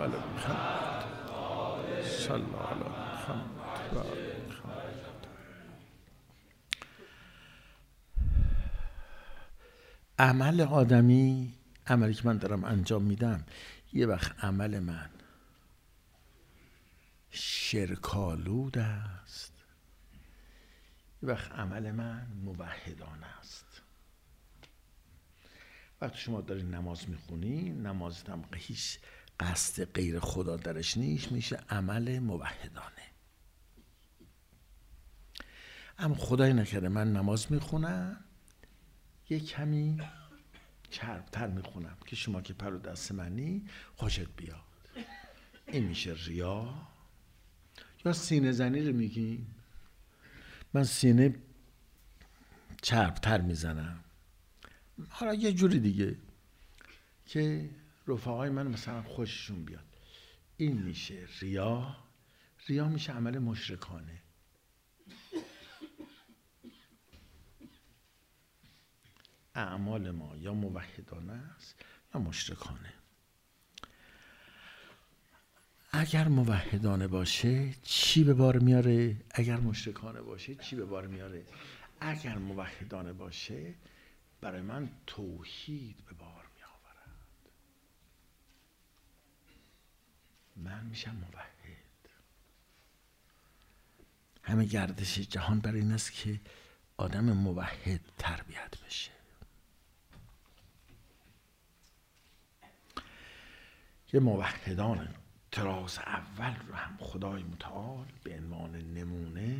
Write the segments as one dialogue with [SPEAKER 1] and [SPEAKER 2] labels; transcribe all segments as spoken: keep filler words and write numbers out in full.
[SPEAKER 1] علی محمد صلی الله علی محمد و آل محمد. عمل آدمی، عملی که من دارم انجام میدم، یه وقت عمل من شرک‌آلود است، یه وقت عمل من موحدانه است. وقتی شما داری نماز میخونی، نمازت هم هیچ قصد غیر خدا درش نیست، میشه عمل موحدانه. اما خدای نکرده من نماز میخونم یه کمی چربتر میخونم که شما که پر و دست منی خوشت بیاد، این میشه ریا. یا سینه زنی رو میگیم، من سینه چربتر میزنم، حالا یه جوری دیگه که رفقای من مثلا خوششون بیاد، این میشه ریا. ریا میشه عمل مشرکانه. اعمال ما یا موحدانه است یا مشرکانه. اگر موحدانه باشه چی به بار میاره؟ اگر مشرکانه باشه چی به بار میاره؟ اگر موحدانه باشه برای من توحید به بار می آورد، من میشم موحد. همه گردش جهان برای این است که آدم موحد تربیت بشه. یه موحدان طراز اول رو هم خدای متعال به عنوان نمونه،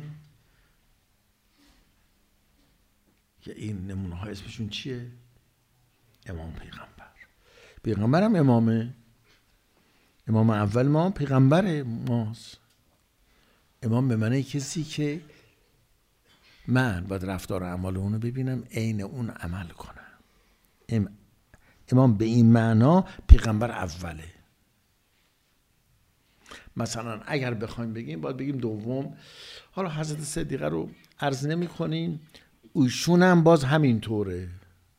[SPEAKER 1] که این نمونه ها اسمشون چیه؟ امام پیغمبر. پیغمبر هم امامه، امام اول ما پیغمبر ماست. امام به معنی کسی که من باید رفتار اعمال اونو ببینم، عین اون عمل کنم. ام امام به این معنا پیغمبر اوله. مثلا اگر بخوایم بگیم باید بگیم دوم. حالا حضرت صدیقه رو عرض نمی کنیم، اوشون هم باز همین طوره،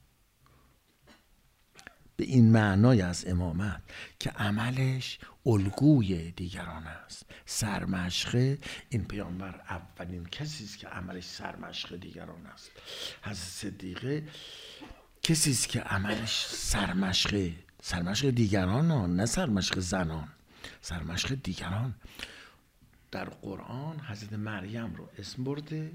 [SPEAKER 1] به این معنای از امامت که عملش الگوی دیگران است، سرمشق. این پیامبر اولین کسی است که عملش سرمشق دیگران است. حضرت صدیقه کسی است که عملش سرمشق سرمشق دیگران، نه سرمشق زنان، سرمشق دیگران. در قرآن حضرت مریم رو اسم برده،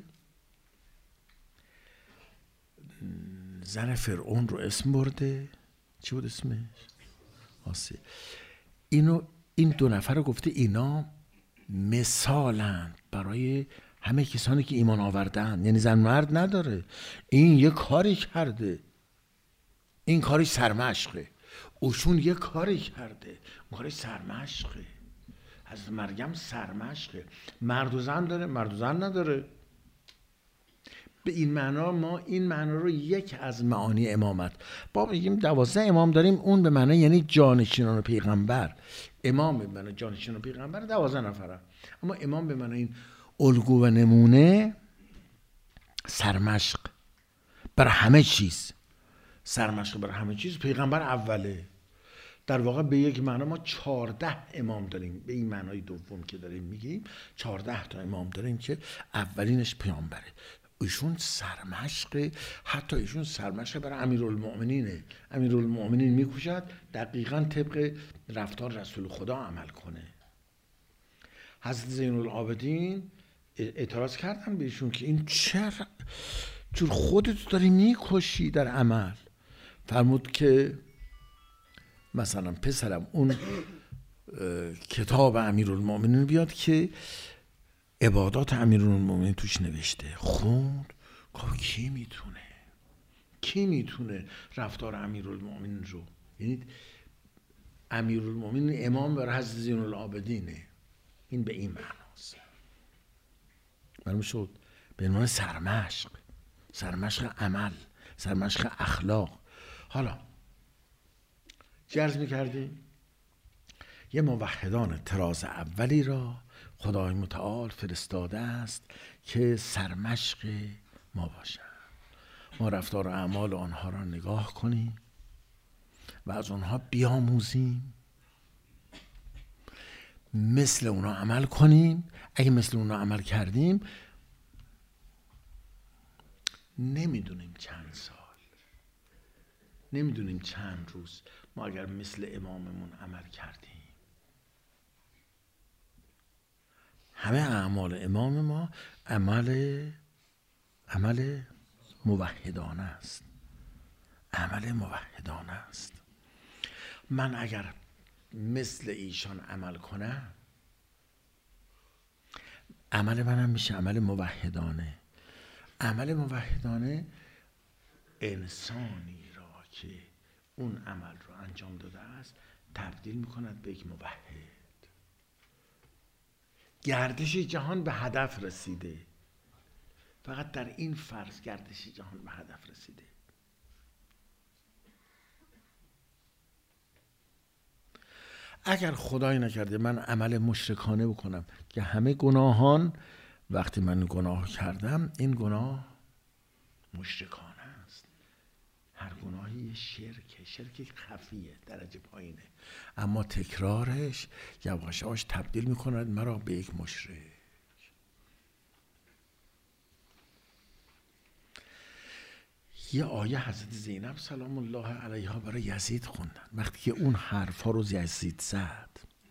[SPEAKER 1] زن فرعون رو اسم برده، چی بود اسمش؟ آسیه. اینو این دو نفر رو گفته اینا مثالن برای همه کسانی که ایمان آوردن. یعنی زن مرد نداره، این یه کاری کرده، این کاری سرمشقه. اوشون یه کاری کرده، اون کاری سرمشقه. حضرت مریم سرمشقه. مرد و زن داره، مرد و زن نداره. به این معنا ما این معنا رو یک از معانی امامت با میگیم دوازده امام داریم، اون به معنی یعنی جانشینان پیغمبر. امام به معنی جانشینان پیغمبر دوازده نفره، اما امام به معنی این الگو و نمونه، سرمشق بر همه چیز. سرمشق بر همه چیز پیغمبر اوله. در واقع به یک معنا ما چهارده امام داریم، به این معنای دوم که داریم میگیم چهارده تا امام داریم که اولینش پیامبره. ایشون سرمشق، حتی ایشون سرمشق برای امیرالمؤمنینه. امیرالمؤمنین میکوشد دقیقاً طبق رفتار رسول خدا عمل کنه. حضرت زین العابدین اعتراض کردن به ایشون که این چه جور خودت داری میکشی در عمل. فرمود که مثلا پسرم اون کتاب امیرالمؤمنین بیاد که عبادات امیرالمؤمنین توش نوشته، خوند، گفت کی میتونه کی میتونه رفتار امیرالمؤمنین رو، یعنی امیرالمؤمنین امام بر حضرت زین العابدینه. این به این معناست. معلوم شد؟ به عنوان سرمشق، سرمشق عمل، سرمشق اخلاق. حالا عرض میکردیم یه موحدان طراز اولی را خدای متعال فرستاده است که سرمشق ما باشند. ما رفتار و اعمال آنها را نگاه کنیم و از آنها بیاموزیم مثل اونا عمل کنیم. اگه مثل اونا عمل کردیم نمیدونیم چند سال، نمیدونیم چند روز، ما اگر مثل اماممون عمل کردیم. همه اعمال امام ما عمل عمل موحدانه است، عمل موحدانه است. من اگر مثل ایشان عمل کنم، عمل منم میشه عمل موحدانه. عمل موحدانه انسانی را که اون عمل رو انجام داده است تبدیل میکند به یک موحد. گردش جهان به هدف رسیده. فقط در این فرض گردش جهان به هدف رسیده. اگر خدای نکرده من عمل مشرکانه بکنم که همه گناهان وقتی من گناه کردم، این گناه مشرکانه است. هر گناهی یه شرکه، شرک خفیه، درجه پایینه، اما تکرارش یواش یواش تبدیل میکند مرا به یک مشرک. یه آیه حضرت زینب سلام الله علیها برای یزید خوندن. وقتی که اون حرفا رو یزید زد،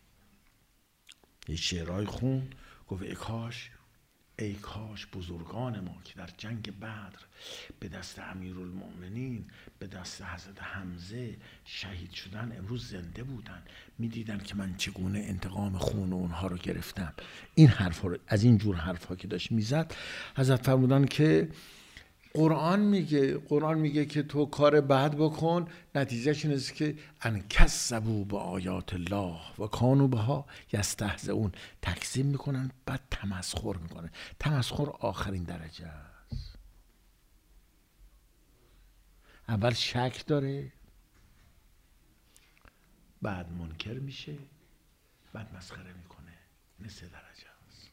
[SPEAKER 1] یه شعرهای خوند، گفت ای کاش ای کاش بزرگان ما که در جنگ بدر به دست امیرالمؤمنین، به دست حضرت حمزه شهید شدن، امروز زنده بودن، میدیدن که من چگونه انتقام خون اونها رو گرفتم. این حرفا رو، از این جور حرفا که داشت میزد، حضرت فرمودن که قرآن میگه قرآن میگه که تو کار بد بکن، نتیجهش این است که ان کذبوا بآیات الله و کانوا بها یستهزئون. تکذیب میکنن بعد تمسخر میکنن. تمسخر آخرین درجه است. اول شک داره، بعد منکر میشه، بعد مسخره میکنه. این سه درجه است.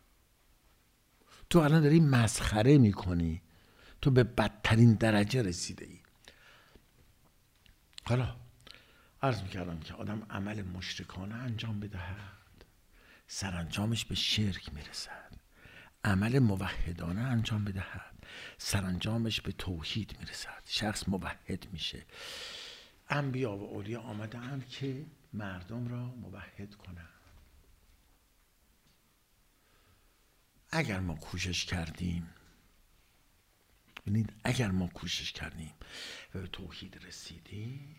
[SPEAKER 1] تو الان داری مسخره میکنی، تو به بدترین درجه رسیده ای. حالا عرض میکردم که آدم عمل مشرکانه انجام بدهد، سرانجامش به شرک میرسد. عمل موحدانه انجام بدهد، سرانجامش به توحید میرسد. شخص موحد میشه. انبیا و اولیا آمدند که مردم را موحد کنند. اگر ما کوشش کردیم، ببینید اگر ما کوشش کردیم و به توحید رسیدیم،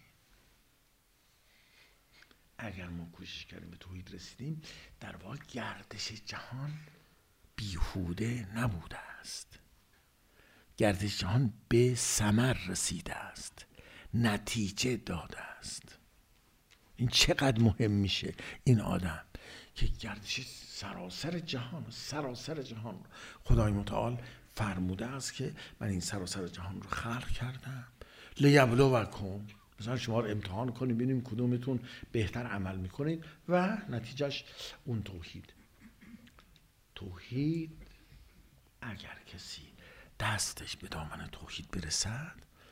[SPEAKER 1] اگر ما کوشش کردیم به توحید رسیدیم، در واقع گردش جهان بیهوده نبوده است. گردش جهان به ثمر رسیده است، نتیجه داده است. این چقدر مهم میشه این آدم که گردش سراسر جهان سراسر جهان خدای متعال فرموده است که من این سراسر جهان رو خلق کردم لیبلوکم، مثلا شما رو امتحان کنیم ببینیم کدومتون بهتر عمل میکنید و نتیجهش اون توحید. توحید اگر کسی دستش به دامن توحید برسد،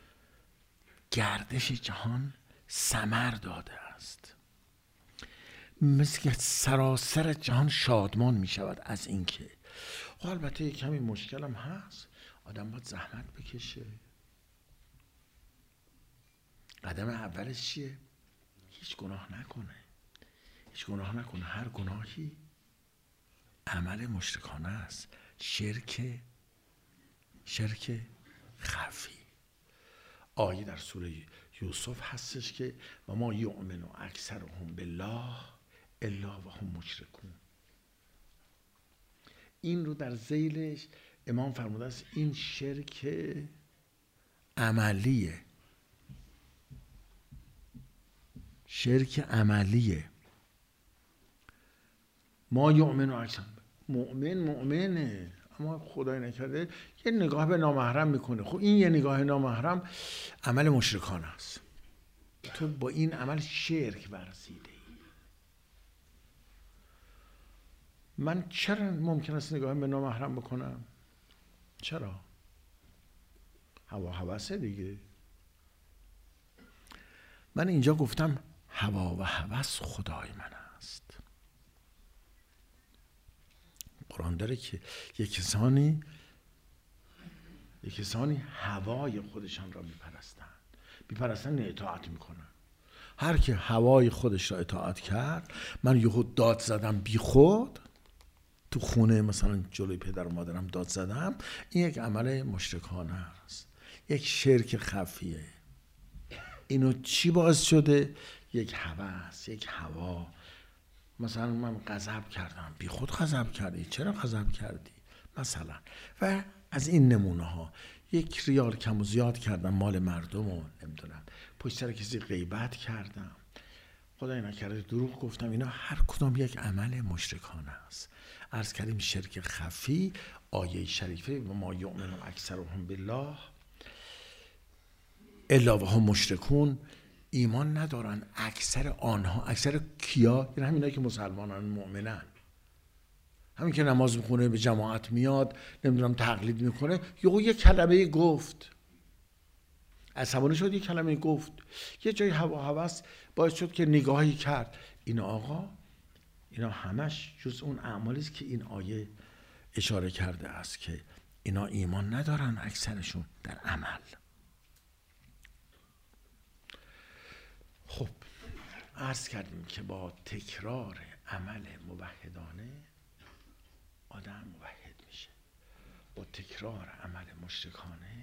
[SPEAKER 1] گردش جهان ثمر داده است. مثل که سراسر جهان شادمان می شود از این که. البته یک کمی مشکل هم هست، آدم باید زحمت بکشه. قدم اولش چیه؟ هیچ گناه نکنه. هیچ گناه نکنه. هر گناهی عمل مشرکانه است. شرک شرک خفی. آیه در سوره یوسف هستش که و ما یؤمن اکثرهم بالله الا و هم مشرکون. این رو در ذیلش امام فرموده است این شرک عملیه. شرک عملیه. ما یؤمن اکثرهم، مؤمن مؤمنه اما خدای نکرده یه نگاه به نامحرم میکنه. خب این یه نگاه نامحرم عمل مشرکانه است. تو با این عمل شرک ورزیده ای. من چرا ممکن است نگاه به نامحرم بکنم؟ چرا؟ هوا هوسه دیگه. من اینجا گفتم هوا و هوس خدای من است. قرآن داره که یک کسانی یک کسانی هوای خودشان را میپرستند. میپرستند نه اطاعت میکنن. هر که هوای خودش را اطاعت کرد، من یهو داد زدم بی خود تو خونه، مثلا جلوی پدر و مادرم داد زدم، این یک عمل مشرکانه است، یک شرک خفیه. اینو چی باعث شده؟ یک هوس، یک هوا. مثلا من غضب کردم، بی خود غضب کردی، چرا غضب کردی مثلا. و از این نمونه ها، یک ریال کم و زیاد کردم مال مردم رو نمیدونم، پشت سر کسی غیبت کردم، خدای نکرده دروغ گفتم، اینا هر کدام یک عمل مشرکانه است. عرض کردیم شرک خفی، آیه شریفه و ما یؤمن اکثرهم بالله الا وهم مشرکون، ایمان ندارن اکثر آنها. اکثر کیا؟ یعنی همینایی که مسلمانان مؤمنن، همین که نماز میخونه، به جماعت میاد، نمیدونم تقلید میکنه، یهو یه کلمه گفت، عصبانی شد، یه کلمه گفت، یه جای هوا هوس باعث شد که نگاهی کرد. اینا آقا، اینا همش جز اون اعمالی است که این آیه اشاره کرده است که اینا ایمان ندارن اکثرشون در عمل. خب عرض کردیم که با تکرار عمل موحدانه آدم موحد میشه، با تکرار عمل مشرکانه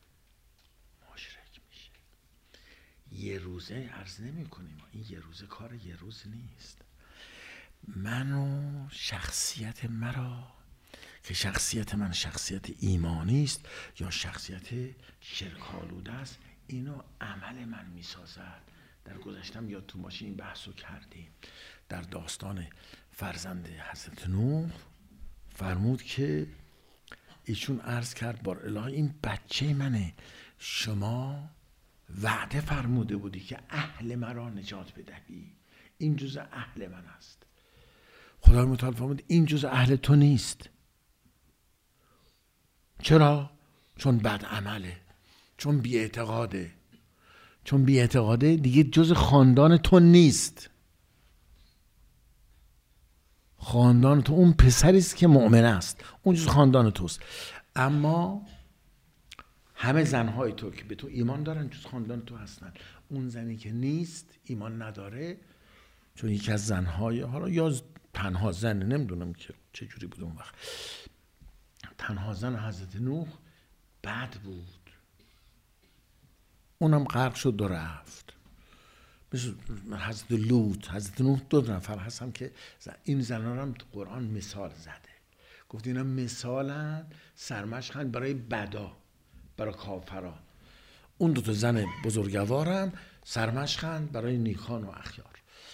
[SPEAKER 1] مشرک میشه. یه روزه عرض نمی کنیم، این یه روزه کار یه روز نیست. من و شخصیت مرا که شخصیت من شخصیت ایمانی است یا شخصیت شرک‌آلوده است، اینو عمل من میسازد. در گذشتم یا تو ماشین این بحثو کردیم، در داستان فرزند حضرت نوح فرمود که ایشون عرض کرد بار الهی این بچه منه، شما وعده فرموده بودی که اهل مرا نجات بدهی، این جزء اهل من است. خدای متعال فرمود این جزء اهل تو نیست. چرا؟ چون بد عمله، چون بی اعتقاده، چون بی اعتقاده دیگه جز خاندان تو نیست. خاندان تو اون پسری است که مؤمن است، اون جز خاندان توست. اما همه زنهای تو که به تو ایمان دارن جز خاندان تو هستن. اون زنی که نیست، ایمان نداره، چون یکی از زنهای، حالا یا تنها زن، نمیدونم که چه جوری بود اون وقت، تنها زن حضرت نوح بد بود، اونم غرق شد و رفت. مثل حضرت لوط، حضرت نوح دو نفر هستن که این زنان هم تو قرآن مثال زده، گفت اینا مثالن سرمشقن برای بدا، برای کافرا. اون دو تا زن بزرگوارم سرمشقن برای نیکان و اخیار.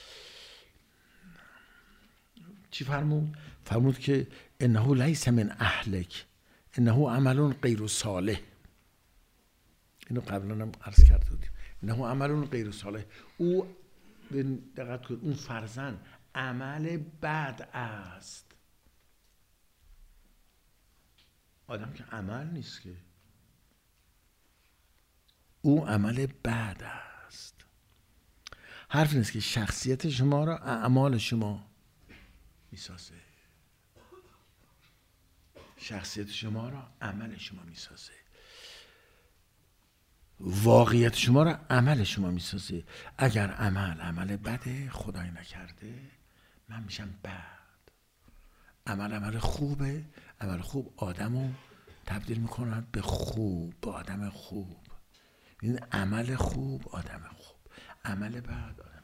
[SPEAKER 1] چی فرمود؟ فرمود که انه لیس من اهلک انه عمل غیر صالح. اینو قبلا هم عرض کرده بودیم، انه عمل غیر صالح. او دقت کنید، اون فرزند عمل بد است. آدم که عمل نیست که، او عمل بد است. حرف نیست که شخصیت شما را اعمال شما میسازه، شخصیت شما را عمل شما میسازه، واقعیت شما را عمل شما میسازه. اگر عمل عمل بده، خدای نکرده من میشم بد. عمل عمل خوبه، عمل خوب آدمو تبدیل میکنه به خوب، به آدم خوب. این عمل خوب آدم خوب، عمل بد آدم بد.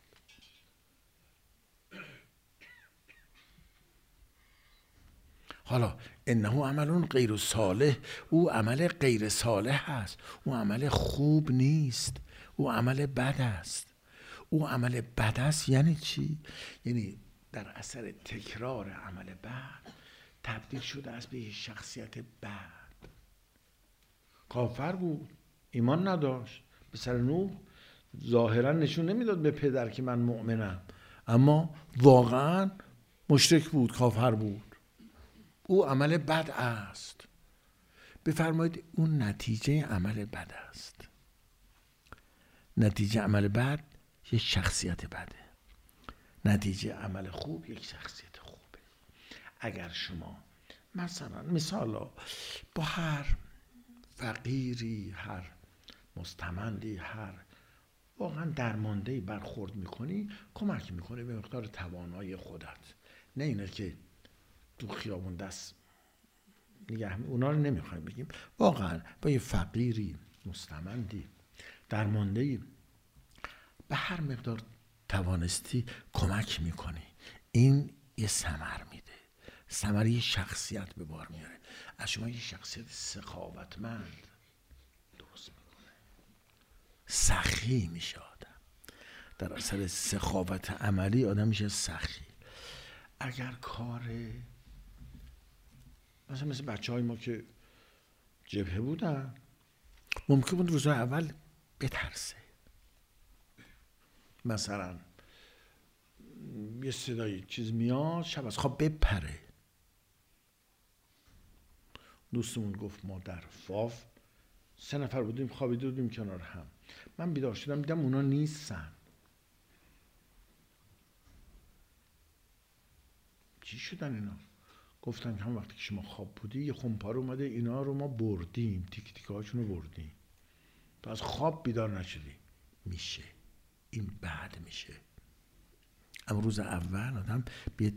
[SPEAKER 1] حالا انه عمل غیر صالح، او عمل غیر صالح است، او عمل خوب نیست، او عمل بد است. او عمل بد است یعنی چی؟ یعنی در اثر تکرار عمل بد تبدیل شده است به شخصیت بد. کافر بود، ایمان نداشت، به سر نوح ظاهرا نشون نمیداد به پدر که من مؤمنم، اما واقعا مشرک بود، کافر بود. او عمل بد است. بفرمایید اون نتیجه عمل بد است. نتیجه عمل بد یک شخصیت بده، نتیجه عمل خوب یک شخصیت خوبه. اگر شما مثلا مثالا با هر فقیری، هر مستمندی، هر واقعا درماندهی برخورد میکنی، کمک میکنه به مقدار توانایی خودت. نه اینه که تو خیابون دست نگه، اونا رو نمیخوایم بگیم. واقعا با یه فقیری، مستمندی، درماندهی به هر مقدار توانستی کمک میکنی. این یه ثمر میده، ثمر یه شخصیت به بار میاره. از شما یه شخصیت سخاوتمند درست میکنه، سخی میشه آدم. در اثر سخاوت عملی آدم میشه سخی. اگر کار مثلا مثل بچه های ما که جبهه بودن، ممکن بود روزهای اول بترسه، مثلا یه صدای چیز میاد شب از خواب بپره. دوستمون گفت ما در فاف سه نفر بودیم، خوابیده بودیم کنار هم. من بیدار شدم دیدم اونا نیستن. چی شدن اینا؟ گفتن که هم وقتی که شما خواب بودی یه خمپاره اومده اینا رو ما بردیم، تیک تیک هاشون رو بردیم، تو از خواب بیدار نشدی. میشه این بعد میشه. اما روز اول آدم به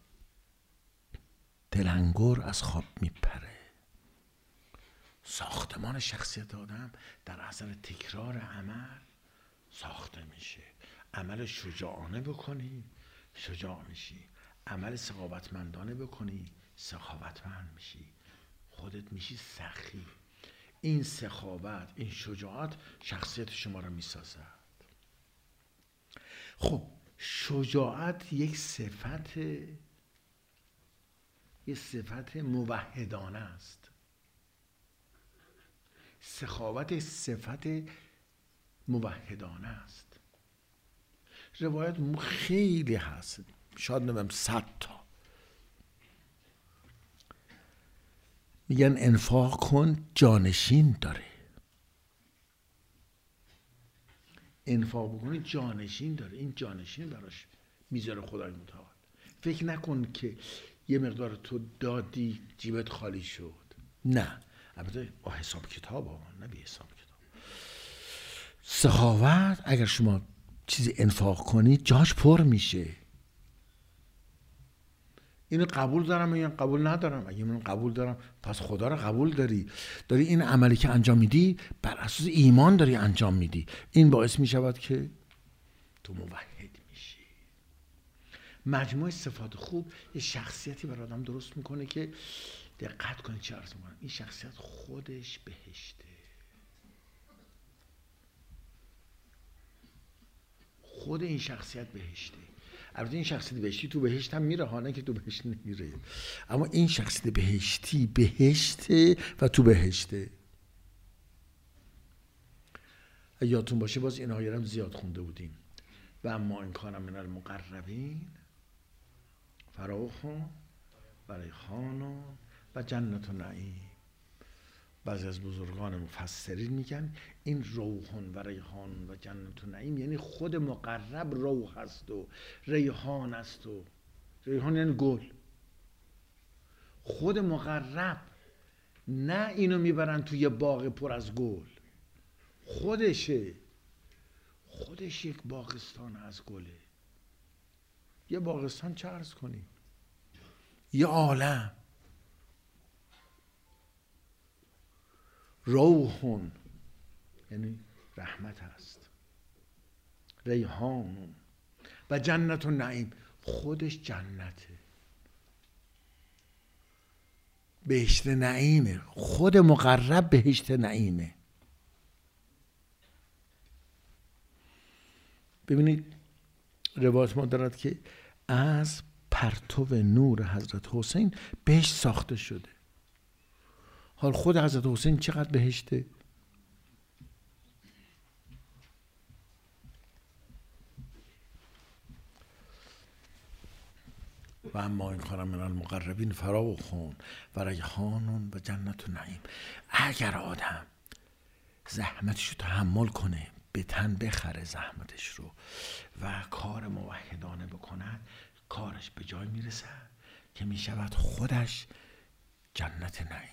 [SPEAKER 1] تلنگر از خواب میپره. ساختمان شخصیت آدم در اثر تکرار عمل ساخته میشه. عمل شجاعانه بکنی شجاع میشی، عمل سخاوتمندانه بکنی سخاوتمند میشی، خودت میشی سخی. این سخاوت، این شجاعت شخصیت شما رو میسازد. خب شجاعت یک صفت یک صفت موحدانه است. سخاوت صفت موحدانه است. روایت خیلی هست، شاید نمیم صد تا. میگن انفاق کن جانشین داره. انفاق بکنی جانشین داره. این جانشین براش میذاره خدای متعال. فکر نکن که یه مقدار تو دادی جیبت خالی شد. نه، البته با حساب کتاب ها، نه بی حساب کتاب. سخاوت اگر شما چیزی انفاق کنی جاش پر میشه. اینو قبول دارم یا قبول ندارم. اگه من قبول دارم پس خدا رو قبول داری. داری این عملی که انجام میدی بر اساس ایمان داری انجام میدی. این باعث میشود که تو موحد میشی. مجموع صفات خوب یه شخصیتی بر آدم درست میکنه که دقت کنید چه عرض میکنم. این شخصیت خودش بهشته. خود این شخصیت بهشته. البته این شخصیت بهشتی تو بهشت هم میره ها، نه که تو بهشت نمیره. اما این شخصیت بهشتی بهشته و تو بهشته. یادتون باشه باز این آیه رو زیاد خونده بودیم. و اما این کان من المقربین فراخ و ریحان و جنت نعیم. بعضی از بزرگان مفسرین میگن این روحان و ریحان و جنت و نعیم یعنی خود مقرب روح هست و ریحان است. و ریحان یعنی گل. خود مقرب، نه اینو میبرن توی باغ پر از گل، خودشه. خودش یک باغستان از گله. یه باغستان چه عرض کنی؟ یه عالم. روحون یعنی رحمت هست، ریحان و جنت و نعیم خودش جنته، بهشت نعیمه. خود مقرب بهشت نعیمه. ببینید روایت ما دارد که از پرتو نور حضرت حسین بهشت ساخته شده. حال خود حضرت حسین چقدر بهشته؟ و اما این کان من المقربین فراخ و ریحان و جنت و نعیم. اگر آدم زحمتش رو تحمل کنه، به تن بخره زحمتش رو و کار موحدانه بکنه، کارش به جای میرسه. که می شود خودش جنت نعیم.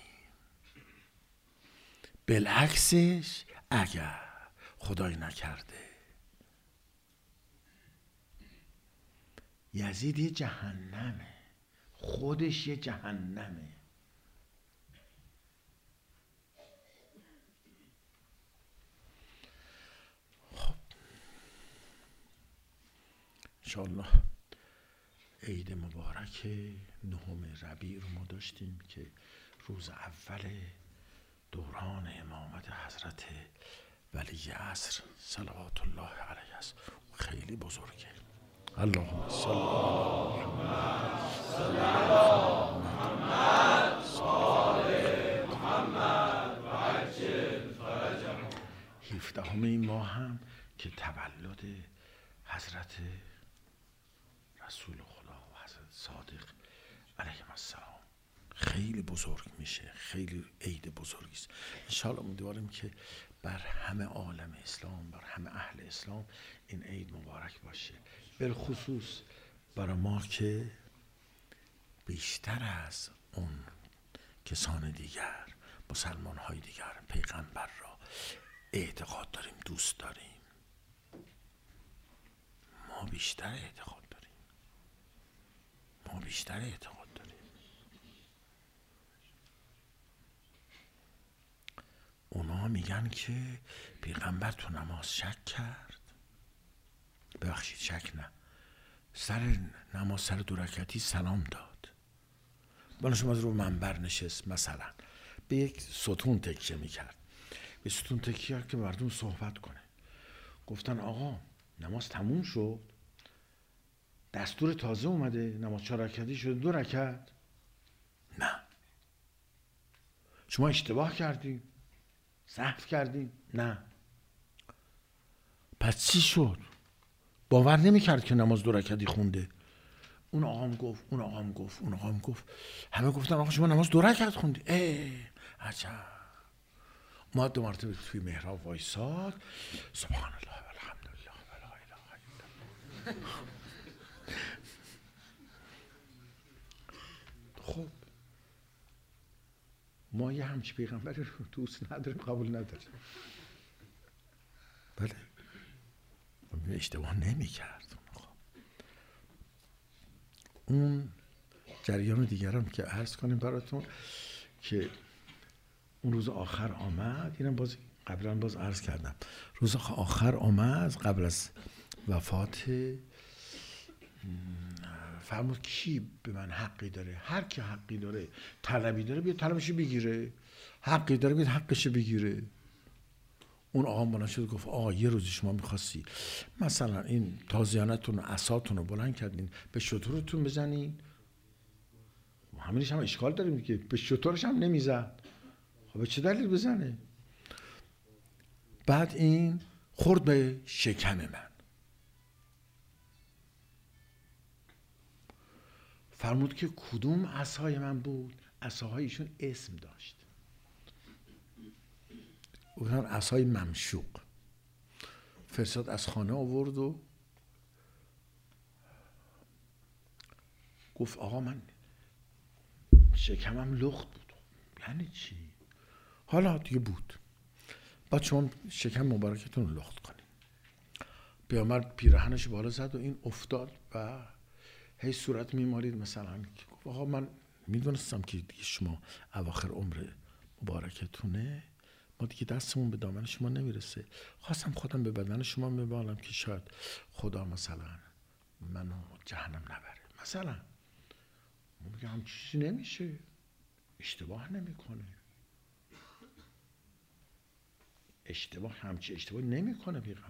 [SPEAKER 1] بالعکسش اگر خدای نکرده یزید یه جهنمه، خودش یه جهنمه. خب انشاءالله عید مبارک نهم ربیع رو ما داشتیم که روز اول دوران امامت حضرت ولی عصر صلوات الله علیه است. خیلی بزرگه. اللهم صل علی محمد صادق محمد و عجل فرجه. هفدهم این ماه هم که تولد حضرت رسول خدا و حضرت صادق علیهم السلام خیلی بزرگ میشه، خیلی عید بزرگی است. انشاءالله امیدواریم که بر همه عالم اسلام، بر همه اهل اسلام این عید مبارک باشه. بالخصوص برای ما که بیشتر از اون کسان دیگر، مسلمان های دیگر، پیغمبر را اعتقاد داریم، دوست داریم. ما بیشتر اعتقاد داریم. ما بیشتر اعتقاد داریم. اونا میگن که پیغمبر تو نماز شک کرد. ببخشید شک نه، سر نماز سر دو رکعتی سلام داد. بالا شما رو منبر نشست، مثلا به یک ستون تکیه میکرد، به ستون تکیه کرد که مردم صحبت کنه. گفتن آقا نماز تموم شد، دستور تازه اومده، نماز چهار رکعتی شده دو رکعت. نه، شما اشتباه کردی، سهو کردی. نه. پس چی شد؟ باور نمی‌کرد که نماز دو رکعتی خونده. اون آقام گفت، اون آقام گفت، اون آقام گفت، همه گفتن آقا شما نماز دو رکعت خوندی. ای عجب. ما دو مرتبه توی محراب وایساد، سبحان الله و الحمدلله و لا اله الا الله. خب ما یه همچی پیغمبری رو دوست نداریم، قبول نداریم. بله اشتباه نمی کرد. اون جریان دیگرم که عرض کنیم براتون که اون روز آخر آمد، اینم باز قبلا باز عرض کردم، روز آخر آمد قبل از وفات، فرمود کی به من حقی داره؟ هر کی حقی داره، طلبی داره، بیا طلبشو بگیره. حقی داره بیا حقشو بگیره. اون آقا بلند شد گفت آقا یه روزی شما میخواستی مثلا این تازیانتون و عصاتون رو بلند کردین به شترتون بزنین، همینش هم اشکال داریم که به شترش هم نمیزد. خب به چه دلیل بزنه؟ بعد این خورد به شکم من. فرمود که کدوم عصای من بود؟ عصاهایشون اسم داشت. اون عصای ممشوق. فرستاد از خانه آورد و گفت آقا من شکمم لخت بود. یعنی چی؟ حالا دیگه بود. بعد شما شکم مبارکتون رو لخت کنید. پیامبر پیراهنش بالا زد و این افتاد و هی صورت میمالید مثلا. گفت آقا من میدونستم که دیگه شما اواخر عمر مبارکتونه، ما دیگه دستمون به دامن شما نمیرسه، خواستم خودم به بدن شما میبالم که شاید خدا مثلا منو جهنم نبره. مثلا ما میگم هم چیزی نمیشه، اشتباه نمیکنه، اشتباه همچی اشتباه نمیکنه پیغمبر،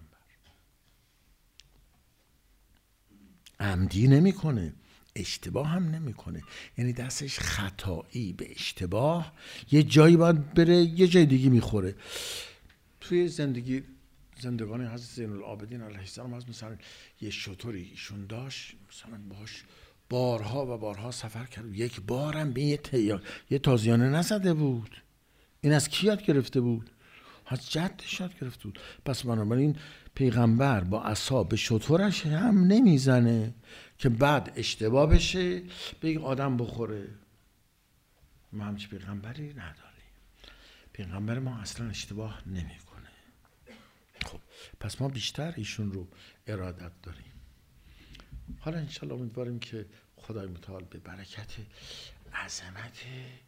[SPEAKER 1] عمدی نمیکنه، اشتباه هم نمیکنه. یعنی دستش خطایی به اشتباه یه جایی باید بره یه جای دیگه میخوره. توی زندگی زندگانی حضرت زین العابدین علیه السلام از مثلا یه شتری ایشون داشت، مثلا باش بارها و بارها سفر کرد، یک بارم به یه, تیا... یه تازیانه نزده بود. این از کی یاد گرفته بود؟ از جدش یاد گرفته بود. پس بنابراین پیغمبر با عصا به شترش هم نمیزنه که بعد اشتباه بشه به یک آدم بخوره. ما همچی پیغمبری نداریم. پیغمبر ما اصلا اشتباه نمیکنه. خب پس ما بیشتر ایشون رو ارادت داریم. حالا انشالله امیدواریم که خدای متعال به برکت عظمت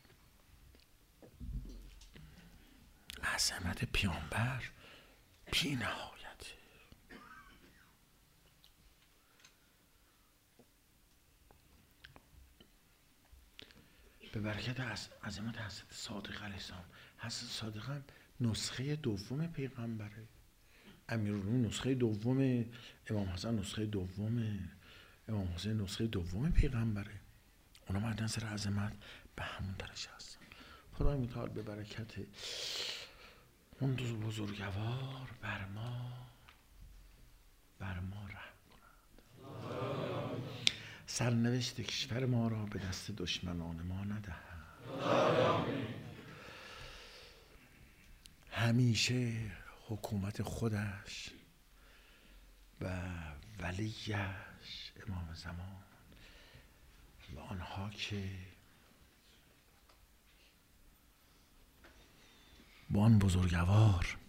[SPEAKER 1] عظمت پیامبر بی نهایت، به برکت عظمت حضرت صادق علیه السلام. حضرت صادق هم نسخه دوم پیغمبره. امیرالمومنین نسخه دوم، امام حسن نسخه دوم، امام حسین نسخه دوم پیغمبره. اونا مد نظر عظمت به همون درجه هستن. خدای متعال به برکت اون دو بزرگوار بر ما بر ما رحم کند. سرنوشت کشور ما را به دست دشمنان ما ندهد. همیشه حکومت خودش و ولیش امام زمان و آنها که با آن بزرگوار،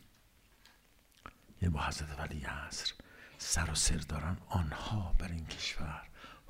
[SPEAKER 1] یعنی با حضرت ولی عصر سر و سر دارن، آنها بر این کشور